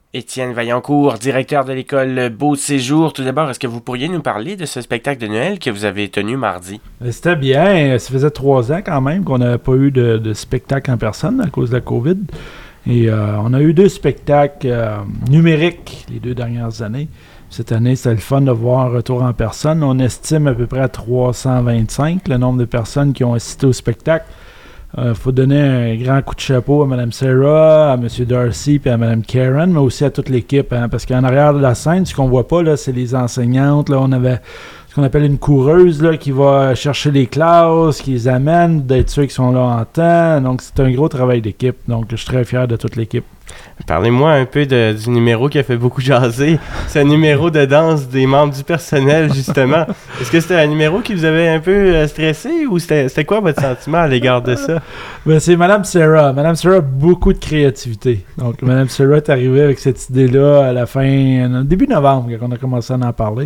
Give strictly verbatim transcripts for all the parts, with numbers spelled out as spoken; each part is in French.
Étienne Vaillancourt, directeur de l'école Beau Séjour. Tout d'abord, est-ce que vous pourriez nous parler de ce spectacle de Noël que vous avez tenu mardi? C'était bien. Ça faisait trois ans quand même qu'on n'avait pas eu de, de spectacle en personne à cause de la COVID. Et euh, on a eu deux spectacles euh, numériques les deux dernières années. Cette année, c'était le fun de voir un retour en personne. On estime à peu près à trois cent vingt-cinq le nombre de personnes qui ont assisté au spectacle. Il euh, faut donner un grand coup de chapeau à Mme Sarah, à M. Darcy et à Mme Karen, mais aussi à toute l'équipe. Hein, parce qu'en arrière de la scène, ce qu'on voit pas, là, c'est les enseignantes. Là, on avait ce qu'on appelle une coureuse là, qui va chercher les classes, qui les amène, d'être ceux qui sont là en temps. Donc, c'est un gros travail d'équipe. Donc, je suis très fier de toute l'équipe. Parlez-moi un peu de, du numéro qui a fait beaucoup jaser. C'est un numéro de danse des membres du personnel, justement. Est-ce que c'était un numéro qui vous avait un peu euh, stressé ou c'était, c'était quoi votre sentiment à l'égard de ça? Ben, c'est Mme Sarah. Mme Sarah a beaucoup de créativité. Donc, Mme Sarah est arrivée avec cette idée-là à la fin, début novembre, quand on a commencé à en parler.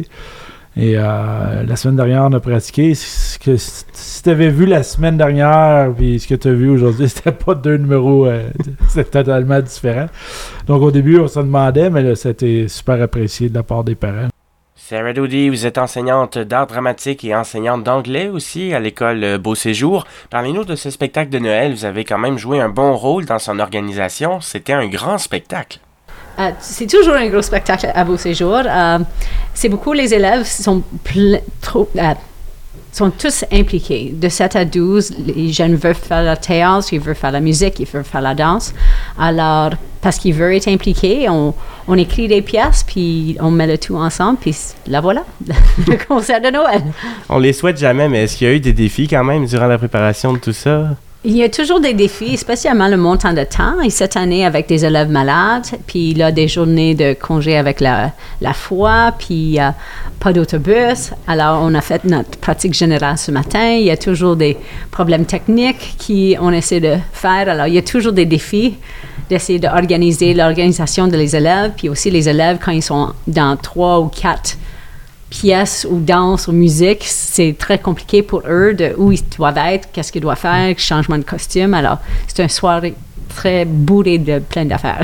Et euh, la semaine dernière, on a pratiqué. Ce que, si tu avais vu la semaine dernière, puis ce que tu as vu aujourd'hui, c'était pas deux numéros, euh, c'était totalement différent. Donc au début, on se demandait, mais là, c'était super apprécié de la part des parents. Sarah Doody, vous êtes enseignante d'art dramatique et enseignante d'anglais aussi à l'école Beau Séjour. Parlez-nous de ce spectacle de Noël. Vous avez quand même joué un bon rôle dans son organisation. C'était un grand spectacle. Uh, c'est toujours un gros spectacle à Beau Séjour. Uh, c'est beaucoup, les élèves sont, ple- trop, uh, sont tous impliqués. De sept à douze, les jeunes veulent faire le théâtre, ils veulent faire la musique, ils veulent faire la danse. Alors, parce qu'ils veulent être impliqués, on, on écrit des pièces, puis on met le tout ensemble, puis là voilà, le concert de Noël. On les souhaite jamais, mais est-ce qu'il y a eu des défis quand même durant la préparation de tout ça? Il y a toujours des défis, spécialement le montant de temps. Et cette année, avec des élèves malades, puis là, des journées de congé avec la, la foi, puis euh, pas d'autobus. Alors, on a fait notre pratique générale ce matin. Il y a toujours des problèmes techniques qu'on essaie de faire. Alors, il y a toujours des défis d'essayer d'organiser l'organisation de les élèves, puis aussi les élèves, quand ils sont dans trois ou quatre pièces ou danse ou musique, c'est très compliqué pour eux de où ils doivent être, qu'est-ce qu'ils doivent faire, changement de costume. Alors, c'est une soirée très bourrée de plein d'affaires.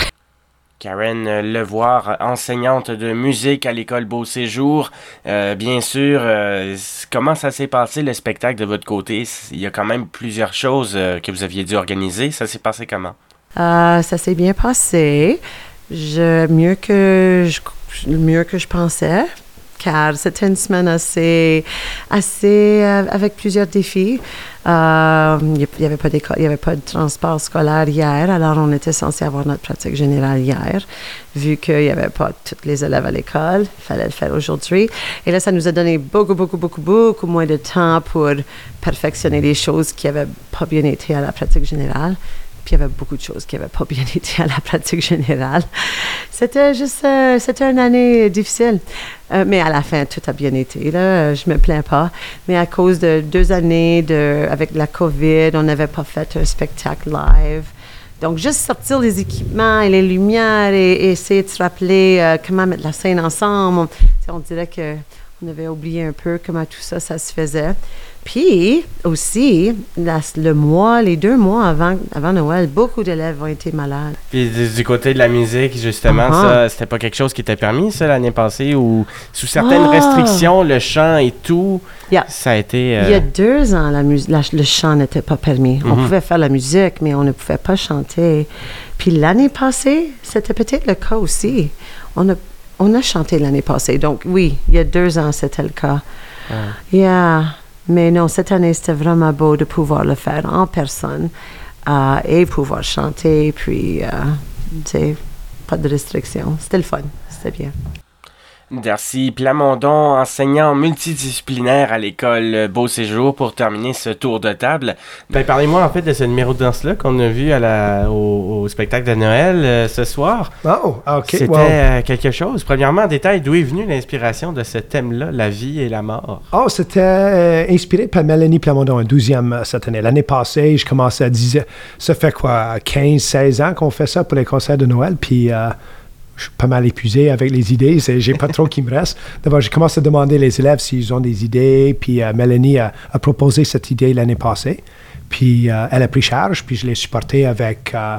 Karen Levoir, enseignante de musique à l'école Beau Séjour. Euh, bien sûr, euh, comment ça s'est passé le spectacle de votre côté? Il y a quand même plusieurs choses euh, que vous aviez dû organiser. Ça s'est passé comment? Euh, ça s'est bien passé. Je, mieux que je, mieux que je pensais. Car c'était une semaine assez, assez euh, avec plusieurs défis. Euh, il n'y avait pas d'école, il y avait pas de transport scolaire hier, alors on était censé avoir notre pratique générale hier, vu qu'il n'y avait pas tous les élèves à l'école, il fallait le faire aujourd'hui. Et là, ça nous a donné beaucoup, beaucoup, beaucoup, beaucoup moins de temps pour perfectionner les choses qui n'avaient pas bien été à la pratique générale. Puis il y avait beaucoup de choses qui n'avaient pas bien été à la pratique générale. C'était juste, euh, c'était une année difficile. Euh, mais à la fin, tout a bien été, là. Je me plains pas. Mais à cause de deux années de, avec la COVID, on n'avait pas fait un spectacle live. Donc, juste sortir les équipements et les lumières et, et essayer de se rappeler euh, comment mettre la scène ensemble. On, on dirait qu'on avait oublié un peu comment tout ça, ça se faisait. Puis, aussi, la, le mois, les deux mois avant, avant Noël, beaucoup d'élèves ont été malades. Puis du, du côté de la musique, justement, uh-huh. ça, c'était pas quelque chose qui était permis, ça, l'année passée, ou sous certaines oh. restrictions, le chant et tout, yeah. ça a été... Euh... Il y a deux ans, la mus- la, le chant n'était pas permis. Mm-hmm. On pouvait faire la musique, mais on ne pouvait pas chanter. Puis l'année passée, c'était peut-être le cas aussi. On a, on a chanté l'année passée. Donc, oui, il y a deux ans, c'était le cas. Uh. Yeah. Mais non, cette année, c'était vraiment beau de pouvoir le faire en personne euh, et pouvoir chanter, puis, euh, tu sais, pas de restrictions. C'était le fun, c'était bien. Darcy Plamondon, enseignant multidisciplinaire à l'école Beau Séjour, pour terminer ce tour de table. Ben, parlez-moi en fait de ce numéro de danse-là qu'on a vu à la, au, au spectacle de Noël euh, ce soir. Oh, OK. C'était wow. euh, quelque chose. Premièrement, en détail, d'où est venue l'inspiration de ce thème-là, la vie et la mort? Oh, c'était euh, inspiré par Mélanie Plamondon, un douzième euh, cette année. L'année passée, je commençais à dix, ça fait quoi, quinze seize ans qu'on fait ça pour les concerts de Noël, puis... Euh, je suis pas mal épuisé avec les idées, c'est, j'ai pas trop qui me reste. D'abord, j'ai commencé à demander les élèves s'ils ont des idées, puis euh, Mélanie a, a proposé cette idée l'année passée, puis euh, elle a pris charge, puis je l'ai supportée avec euh,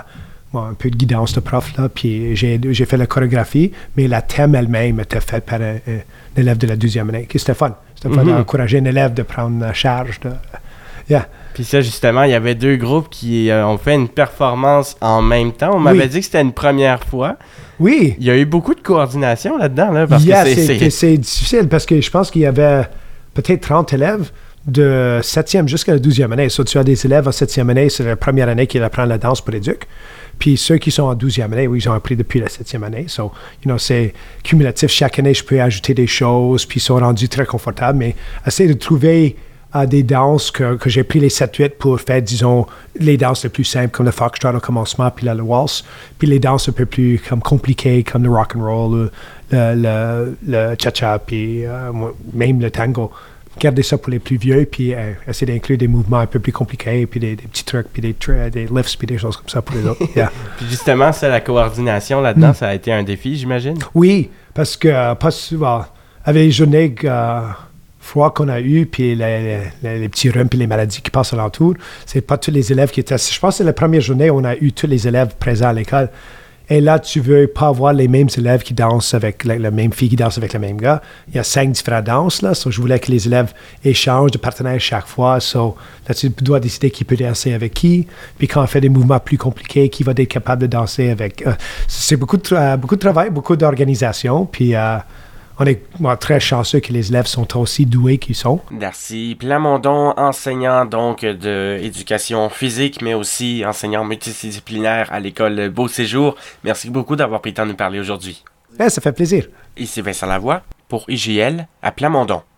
bon, un peu de guidance de prof, là, puis j'ai, j'ai fait la chorégraphie, mais la thème elle-même était faite par un, un élève de la deuxième année. C'était fun. C'était fun mm-hmm. d'encourager un élève de prendre la charge. De, yeah. Puis ça, justement, il y avait deux groupes qui euh, ont fait une performance en même temps. On m'avait oui. dit que c'était une première fois. Oui. Il y a eu beaucoup de coordination là-dedans, là, parce yeah, que c'est, c'est, c'est... c'est difficile, parce que je pense qu'il y avait peut-être trente élèves de septième jusqu'à la douzième année. So, tu as des élèves en septième année, c'est la première année qu'ils apprennent la danse pour éduc. Puis ceux qui sont en douzième année, oui, ils ont appris depuis la septième année. So, you know, c'est cumulatif. Chaque année, je peux ajouter des choses, puis ils sont rendus très confortables. Mais essayer de trouver uh, des danses que, que j'ai pris les sept huit pour faire, disons, les danses les plus simples, comme le foxtrot au commencement, puis là, le waltz. Puis les danses un peu plus comme compliquées, comme le rock and roll, le, le, le cha-cha, puis uh, même le tango. Gardez ça pour les plus vieux, puis euh, essayer d'inclure des mouvements un peu plus compliqués, puis des, des petits trucs, puis des, tra- des lifts, puis des choses comme ça pour les autres. Yeah. Puis justement, ça, la coordination là-dedans, mm. ça a été un défi, j'imagine? Oui, parce que euh, pas souvent, avec les journées euh, froides qu'on a eues, puis les, les, les petits rhumes, puis les maladies qui passent alentour, c'est pas tous les élèves qui étaient... Je pense que c'est la première journée où on a eu tous les élèves présents à l'école. Et là, tu veux pas avoir les mêmes élèves qui dansent avec la, la même fille qui danse avec le même gars. Il y a cinq différentes danses, là. So, je voulais que les élèves échangent de partenaires chaque fois. So, là, tu dois décider qui peut danser avec qui. Puis quand on fait des mouvements plus compliqués, qui va être capable de danser avec... Euh, c'est beaucoup de, tra- beaucoup de travail, beaucoup d'organisation. Puis... Euh, on est bon, très chanceux que les élèves sont aussi doués qu'ils sont. Darcy Plamondon, enseignant donc d'éducation physique, mais aussi enseignant multidisciplinaire à l'école Beau Séjour. Merci beaucoup d'avoir pris le temps de nous parler aujourd'hui. Ouais, ça fait plaisir. Ici Vincent Lavoie pour I J L à Plamondon.